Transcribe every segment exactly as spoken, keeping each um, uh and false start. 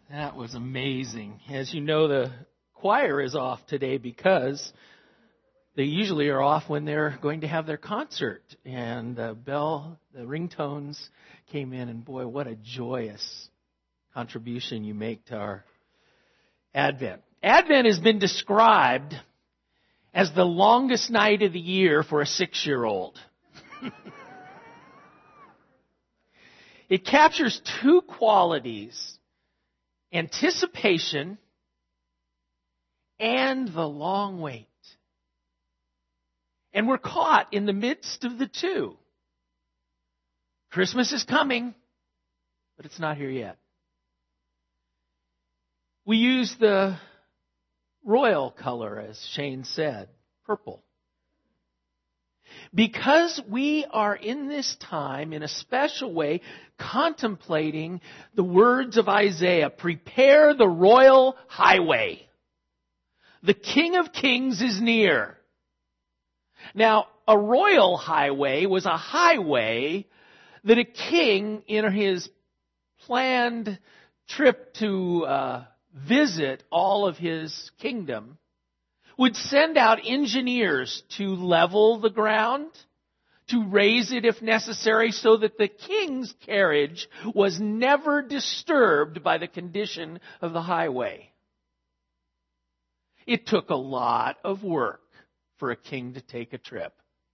That was amazing. As you know, the choir is off today because they usually are off when they're going to have their concert. And the bell, the ringtones came in, and boy, what a joyous contribution you make to our Advent. Advent has been described as the longest night of the year for a six-year-old. It captures two qualities: anticipation and the long wait. And we're caught in the midst of the two. Christmas is coming, but it's not here yet. We use the royal color, as Shane said, purple. Because we are in this time, in a special way, contemplating the words of Isaiah, prepare the royal highway. The King of Kings is near. Now, a royal highway was a highway that a king, in his planned trip to uh, visit all of his kingdom, would send out engineers to level the ground, to raise it if necessary, so that the king's carriage was never disturbed by the condition of the highway. It took a lot of work for a king to take a trip.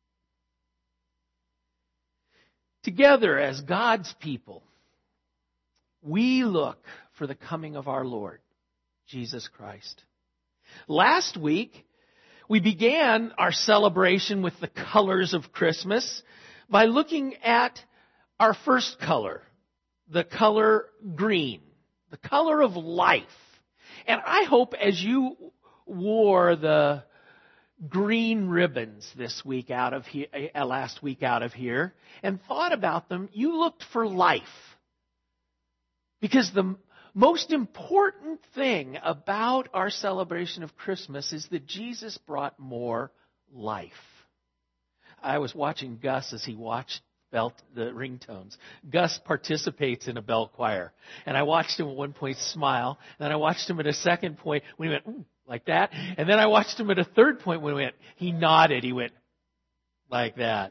Together as God's people, we look for the coming of our Lord, Jesus Christ. Last week, we began our celebration with the colors of Christmas by looking at our first color, the color green, the color of life. And I hope as you wore the green ribbons this week out of here, last week out of here, and thought about them, you looked for life. Because the most important thing about our celebration of Christmas is that Jesus brought more life. I was watching Gus as he watched bell, the ringtones. Gus participates in a bell choir. And I watched him at one point smile. And then I watched him at a second point when he went, ooh, like that. And then I watched him at a third point when he went, he nodded. He went like that.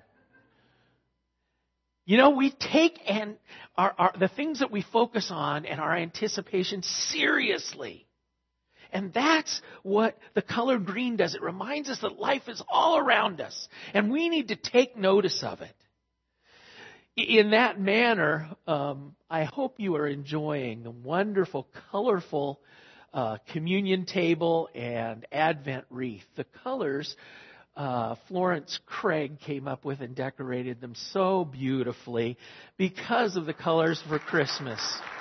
You know, we take and our, our, the things that we focus on and our anticipation seriously. And that's what the color green does. It reminds us that life is all around us. And we need to take notice of it. In that manner, um, I hope you are enjoying the wonderful, colorful uh, communion table and Advent wreath. The colors Uh, Florence Craig came up with and decorated them so beautifully because of the colors for Christmas.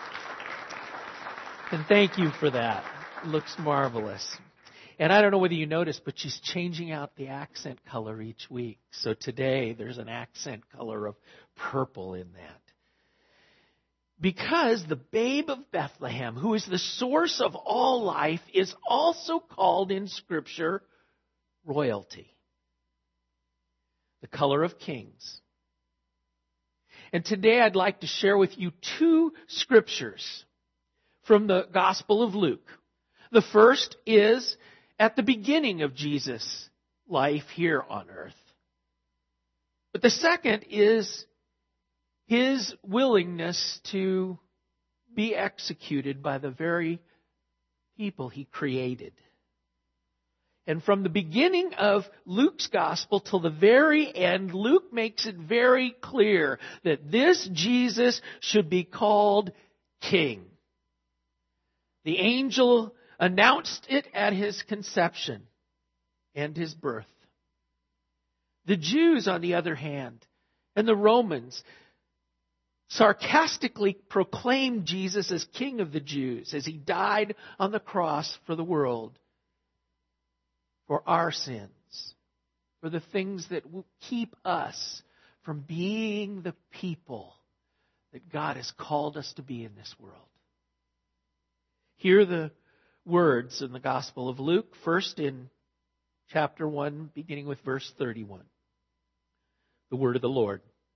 And thank you for that. It looks marvelous. And I don't know whether you noticed, but she's changing out the accent color each week. So today there's an accent color of purple in that. Because the babe of Bethlehem, who is the source of all life, is also called in Scripture royalty. The color of kings. And today I'd like to share with you two scriptures from the Gospel of Luke. The first is at the beginning of Jesus' life here on earth. But the second is his willingness to be executed by the very people he created. And from the beginning of Luke's gospel till the very end, Luke makes it very clear that this Jesus should be called King. The angel announced it at his conception and his birth. The Jews, on the other hand, and the Romans sarcastically proclaimed Jesus as King of the Jews as he died on the cross for the world. For our sins, for the things that will keep us from being the people that God has called us to be in this world. Hear the words in the Gospel of Luke, first in chapter one, beginning with verse thirty-one. The word of the Lord.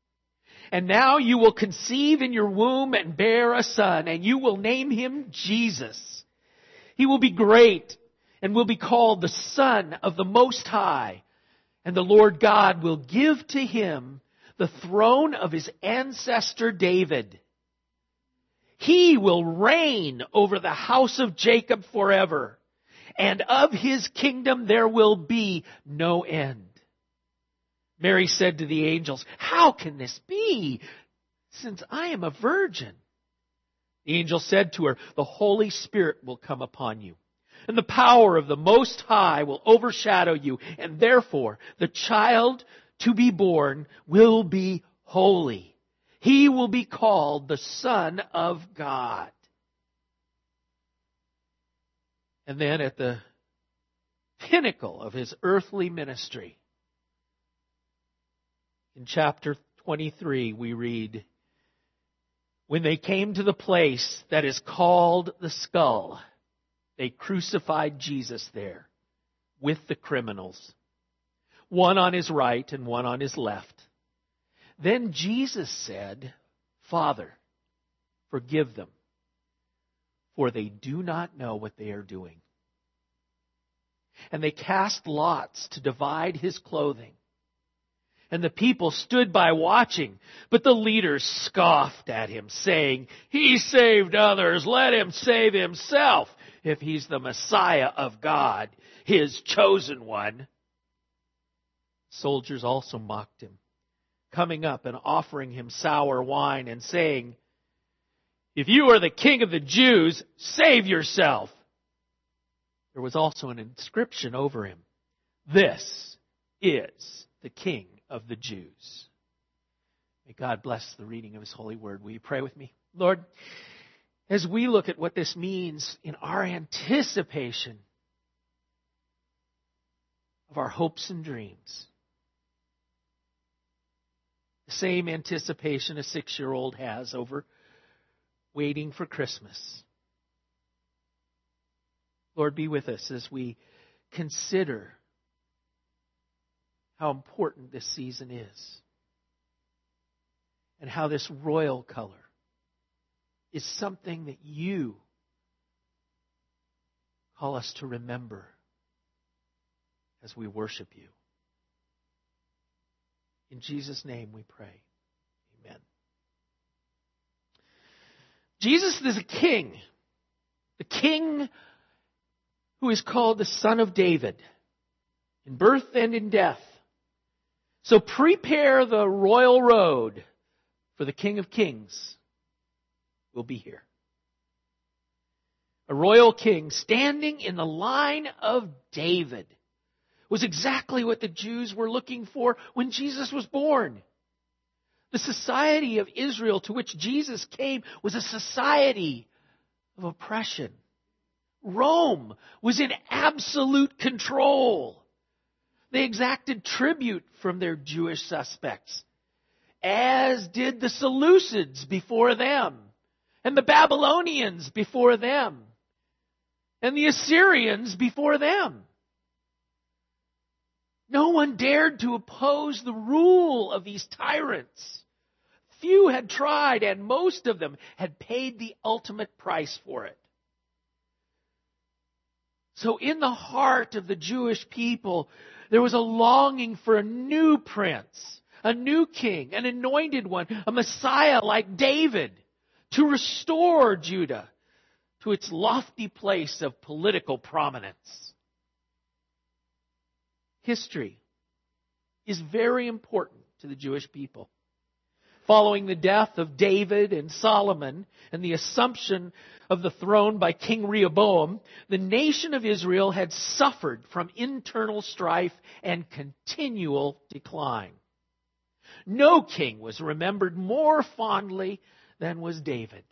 And now you will conceive in your womb and bear a son, and you will name him Jesus. He will be great and will be called the Son of the Most High. And the Lord God will give to him the throne of his ancestor David. He will reign over the house of Jacob forever, and of his kingdom there will be no end. Mary said to the angels, "How can this be, since I am a virgin?" The angel said to her, "The Holy Spirit will come upon you, and the power of the Most High will overshadow you, and therefore the child to be born will be holy. He will be called the Son of God." And then at the pinnacle of his earthly ministry, in chapter twenty-three, we read, "When they came to the place that is called the Skull, they crucified Jesus there with the criminals, one on his right and one on his left. Then Jesus said, 'Father, forgive them, for they do not know what they are doing.' And they cast lots to divide his clothing. And the people stood by watching, but the leaders scoffed at him, saying, 'He saved others, let him save himself, if he's the Messiah of God, his chosen one.' Soldiers also mocked him, coming up and offering him sour wine and saying, 'If you are the king of the Jews, save yourself.' There was also an inscription over him, 'This is the King of the Jews.'" May God bless the reading of his holy word. Will you pray with me? Lord, as we look at what this means in our anticipation of our hopes and dreams, the same anticipation a six-year-old has over waiting for Christmas, Lord, be with us as we consider how important this season is, and how this royal color is something that you call us to remember as we worship you. In Jesus' name we pray. Amen. Jesus is a king, the king who is called the Son of David, in birth and in death. So prepare the royal road, for the King of Kings will be here. A royal king standing in the line of David was exactly what the Jews were looking for when Jesus was born. The society of Israel to which Jesus came was a society of oppression. Rome was in absolute control. They exacted tribute from their Jewish suspects, as did the Seleucids before them, and the Babylonians before them, and the Assyrians before them. No one dared to oppose the rule of these tyrants. Few had tried, and most of them had paid the ultimate price for it. So in the heart of the Jewish people, there was a longing for a new prince, a new king, an anointed one, a Messiah like David, to restore Judah to its lofty place of political prominence. History is very important to the Jewish people. Following the death of David and Solomon and the assumption of the throne by King Rehoboam, the nation of Israel had suffered from internal strife and continual decline. No king was remembered more fondly than was David.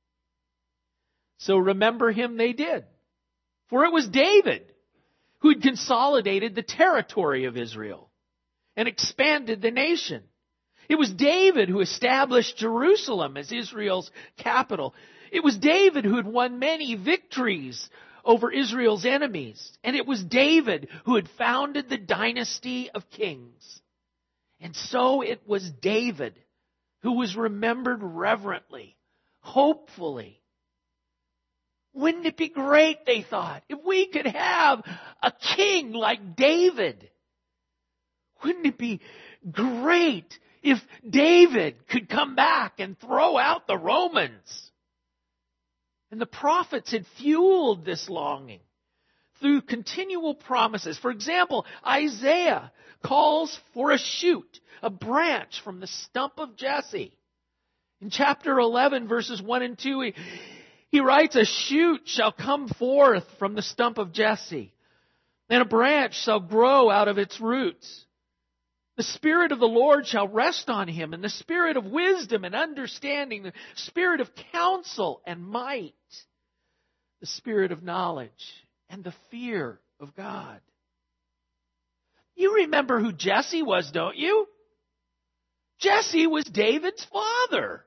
So remember him they did. For it was David who had consolidated the territory of Israel and expanded the nation. It was David who established Jerusalem as Israel's capital. It was David who had won many victories over Israel's enemies. And it was David who had founded the dynasty of kings. And so it was David who was remembered reverently, hopefully. Wouldn't it be great, they thought, if we could have a king like David? Wouldn't it be great if David could come back and throw out the Romans? And the prophets had fueled this longing through continual promises. For example, Isaiah calls for a shoot, a branch from the stump of Jesse. In chapter eleven, verses one and two, he, he writes, "A shoot shall come forth from the stump of Jesse, and a branch shall grow out of its roots. The Spirit of the Lord shall rest on him, and the Spirit of wisdom and understanding, the Spirit of counsel and might, the Spirit of knowledge and the fear of God." You remember who Jesse was, don't you? Jesse was David's father.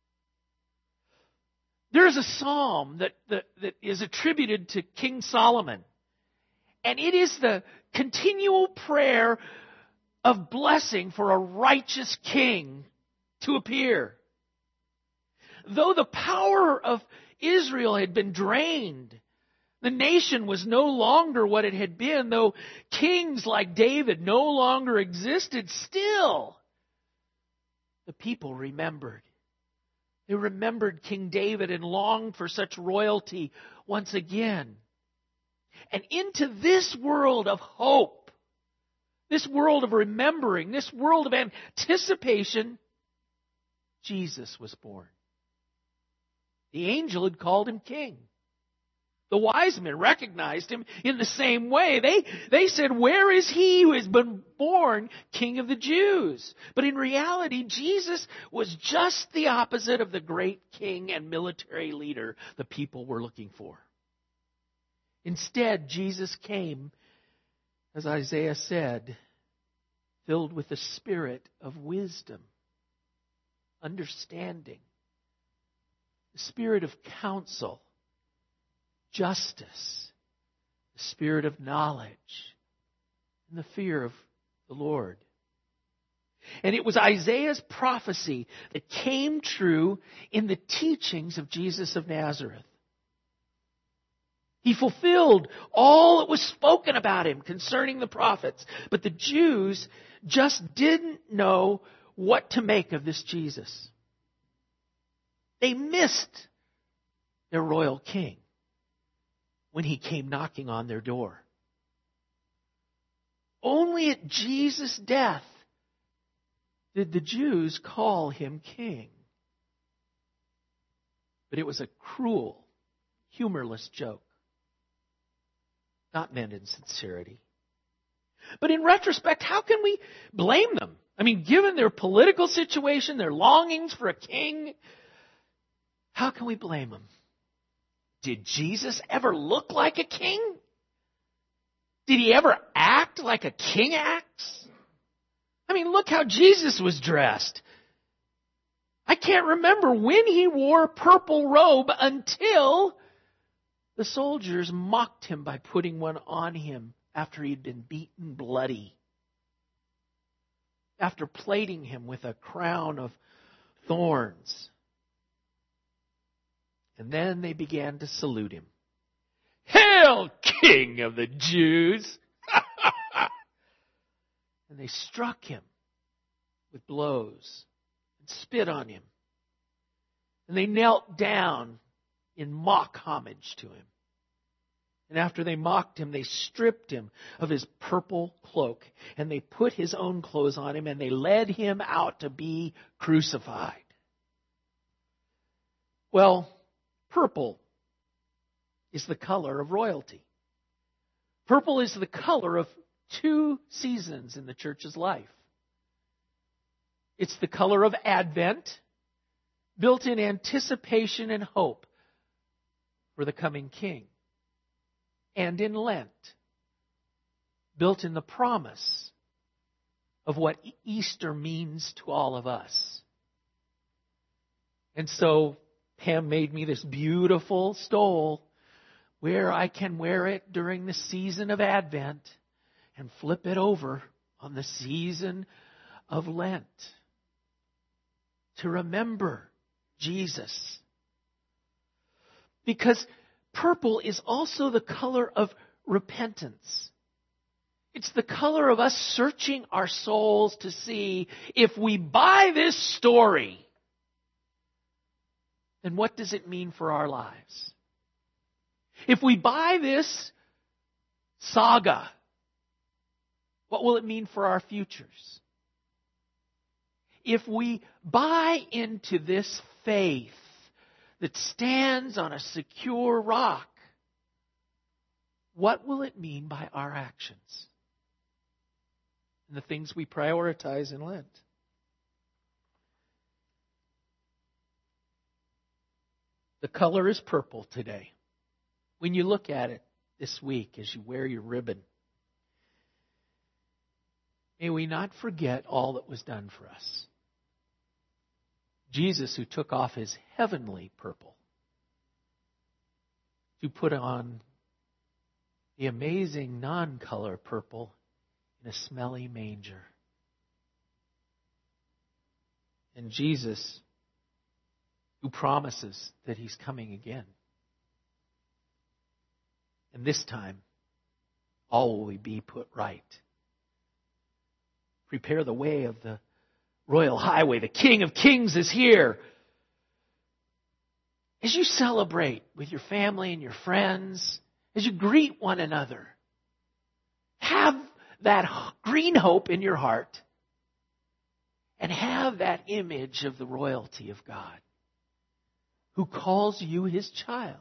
There's a psalm that, that, that is attributed to King Solomon, and it is the continual prayer of blessing for a righteous king to appear. Though the power of Israel had been drained, the nation was no longer what it had been, though kings like David no longer existed, still the people remembered. They remembered King David and longed for such royalty once again. And into this world of hope, this world of remembering, this world of anticipation, Jesus was born. The angel had called him king. The wise men recognized him in the same way. They, they said, "Where is he who has been born King of the Jews?" But in reality, Jesus was just the opposite of the great king and military leader the people were looking for. Instead, Jesus came, as Isaiah said, filled with the spirit of wisdom, understanding, the spirit of counsel, justice, the spirit of knowledge, and the fear of the Lord. And it was Isaiah's prophecy that came true in the teachings of Jesus of Nazareth. He fulfilled all that was spoken about him concerning the prophets. But the Jews just didn't know what to make of this Jesus. They missed their royal king when he came knocking on their door. Only at Jesus' death did the Jews call him king. But it was a cruel, humorless joke, not meant in sincerity. But in retrospect, how can we blame them? I mean, given their political situation, their longings for a king, how can we blame them? Did Jesus ever look like a king? Did he ever act like a king acts? I mean, look how Jesus was dressed. I can't remember when he wore a purple robe until the soldiers mocked him by putting one on him after he'd been beaten bloody, after plating him with a crown of thorns. And then they began to salute him. "Hail, King of the Jews!" And they struck him with blows and spit on him. And they knelt down in mock homage to him. And after they mocked him, they stripped him of his purple cloak, and they put his own clothes on him, and they led him out to be crucified. Well, purple is the color of royalty. Purple is the color of two seasons in the church's life. It's the color of Advent, built in anticipation and hope for the coming King. And in Lent, built in the promise of what Easter means to all of us. And so Pam made me this beautiful stole where I can wear it during the season of Advent and flip it over on the season of Lent to remember Jesus. Because purple is also the color of repentance. It's the color of us searching our souls to see if we buy this story, then what does it mean for our lives? If we buy this saga, what will it mean for our futures? If we buy into this faith that stands on a secure rock, what will it mean by our actions and the things we prioritize in Lent? The color is purple today. When you look at it this week as you wear your ribbon, may we not forget all that was done for us. Jesus, who took off his heavenly purple to put on the amazing non-color purple in a smelly manger. And Jesus, who promises that he's coming again. And this time, all will be put right. Prepare the way of the royal highway. The King of Kings is here. As you celebrate with your family and your friends, as you greet one another, have that green hope in your heart and have that image of the royalty of God who calls you his child.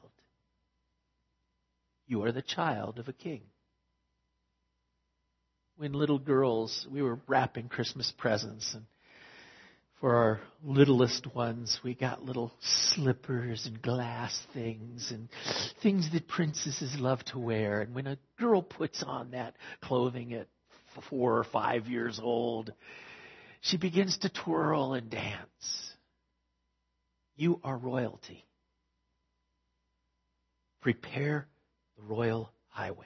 You are the child of a king. When little girls, we were wrapping Christmas presents, and for our littlest ones, we got little slippers and glass things and things that princesses love to wear. And when a girl puts on that clothing at four or five years old, she begins to twirl and dance. You are royalty. Prepare the royal highway.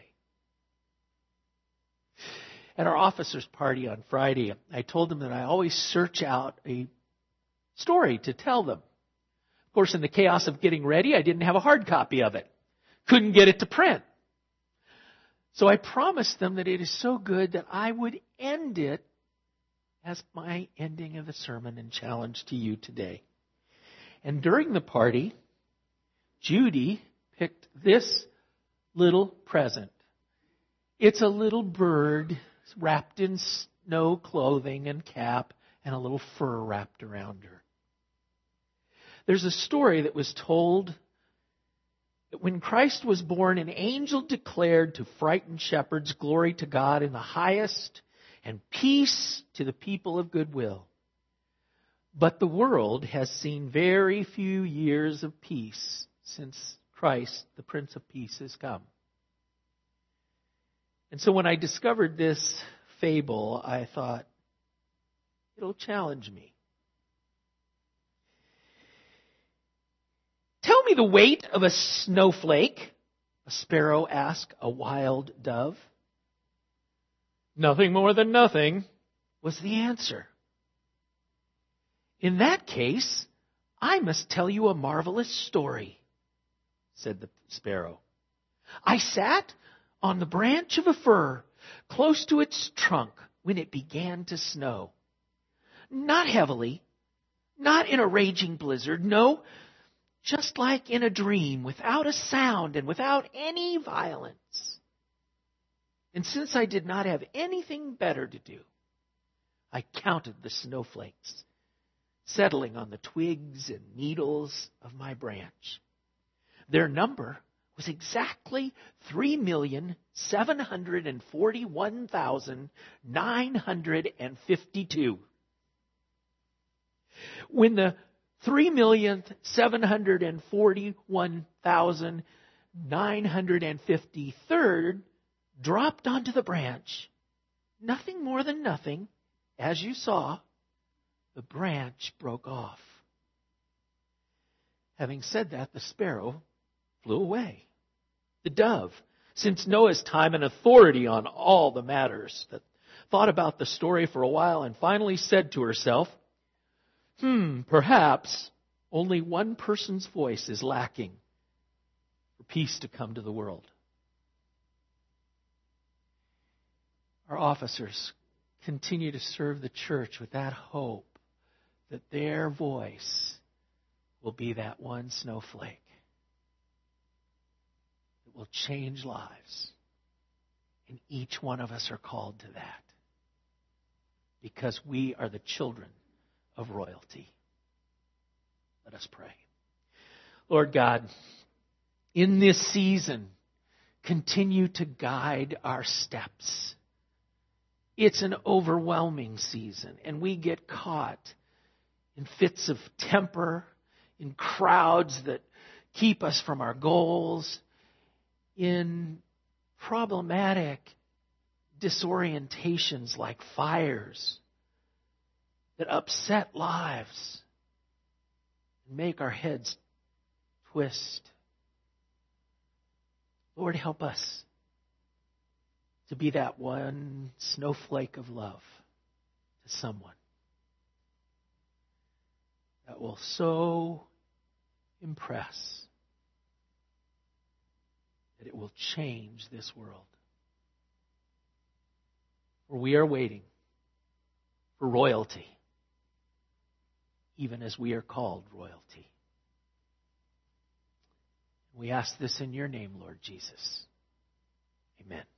At our officers' party on Friday, I told them that I always search out a story to tell them. Of course, in the chaos of getting ready, I didn't have a hard copy of it. Couldn't get it to print. So I promised them that it is so good that I would end it as my ending of the sermon and challenge to you today. And during the party, Judy picked this little present. It's a little bird wrapped in snow clothing and cap and a little fur wrapped around her. There's a story that was told that when Christ was born, an angel declared to frightened shepherds, "Glory to God in the highest, and peace to the people of goodwill." But the world has seen very few years of peace since Christ, the Prince of Peace, has come. And so when I discovered this fable, I thought, it'll challenge me. Tell me the weight of a snowflake, a sparrow asked a wild dove. Nothing more than nothing, was the answer. In that case, I must tell you a marvelous story, said the sparrow. I sat on the branch of a fir, close to its trunk, when it began to snow. Not heavily, not in a raging blizzard, no, just like in a dream, without a sound and without any violence. And since I did not have anything better to do, I counted the snowflakes settling on the twigs and needles of my branch. Their number was exactly three million seven hundred forty-one thousand nine hundred fifty-two. When the three million seven hundred forty-one thousand nine hundred fifty-third dropped onto the branch, nothing more than nothing, as you saw, the branch broke off. Having said that, the sparrow flew away. The dove, since Noah's time an authority on all the matters, that thought about the story for a while and finally said to herself, hmm, perhaps only one person's voice is lacking for peace to come to the world. Our officers continue to serve the church with that hope that their voice will be that one snowflake that will change lives. And each one of us are called to that because we are the children of royalty. Let us pray. Lord God, in this season, continue to guide our steps. It's an overwhelming season, and we get caught in fits of temper, in crowds that keep us from our goals, in problematic disorientations like fires that upset lives and make our heads twist. Lord, help us to be that one snowflake of love to someone that will so impress that it will change this world. For we are waiting for royalty, even as we are called royalty. We ask this in your name, Lord Jesus. Amen.